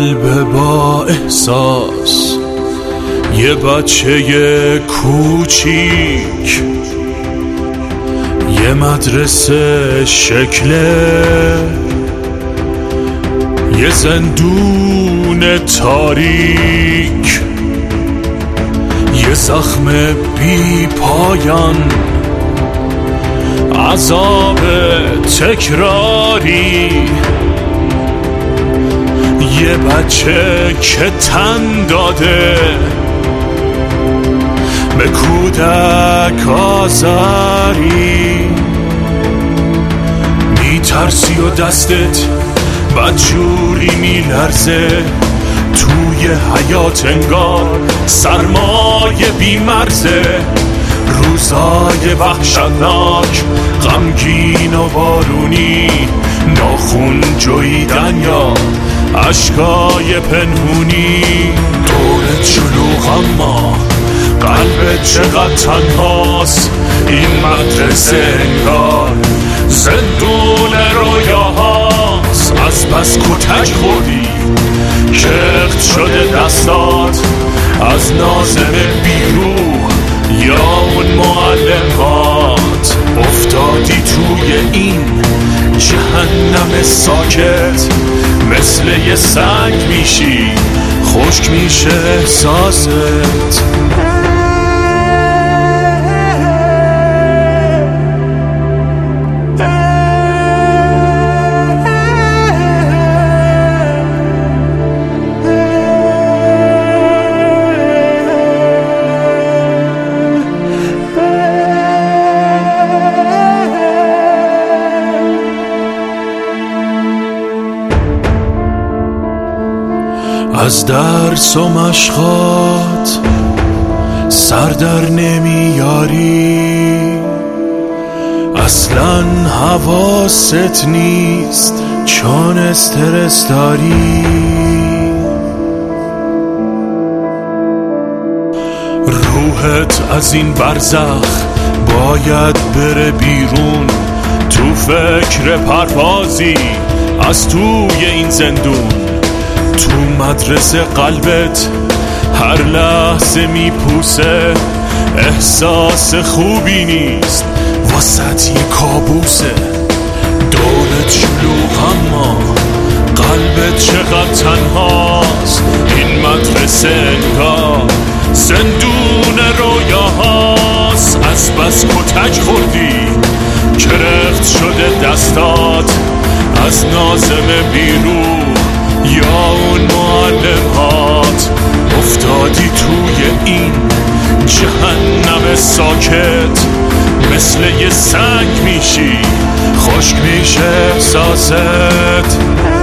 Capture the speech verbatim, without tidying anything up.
قلب با احساس، یه بچه کوچیک، یه مدرسه شکله، یه زندون تاریک، یه زخم بی پایان، عذاب تکراری، یه بچه که تن داده به کودک آزاری. میترسی و دستت بدجوری میلرزه، توی حیات انگار سرمایه بیمرزه، روزای وحشتناک، غمگین و بارونی، ناخون جویدن یا اشکای پنهونی. دورت شلوغ اما قلبت چقدر تنهاست، این مدرسه انگار زندون رویاهاست. از بس کتک خوردی کخت شده دستات، از ناظم بیروح یا اون معلمات، افتادی توی این جهنم ساکت، مثل یه سنگ میشی، خشک میشه احساست. از درس و مشقات سر در نمیاری، اصلا حواست نیست چون استرس داری. روحت از این برزخ باید بره بیرون، تو فکر پروازی از توی این زندون. تو مدرسه قلبت هر لحظه میپوسه، احساس خوبی نیست، واسط یه کابوسه. دورت شلوغ اما قلبت چقدر تنهاست، این مدرسه انگار زندون رویاهاست. از بس کتک خوردی کرخت شده دستات، از ناظم بیروح یا اون معلمات، افتادی توی این جهنم ساکت، مثل یه سنگ میشی، خشک میشه احساست.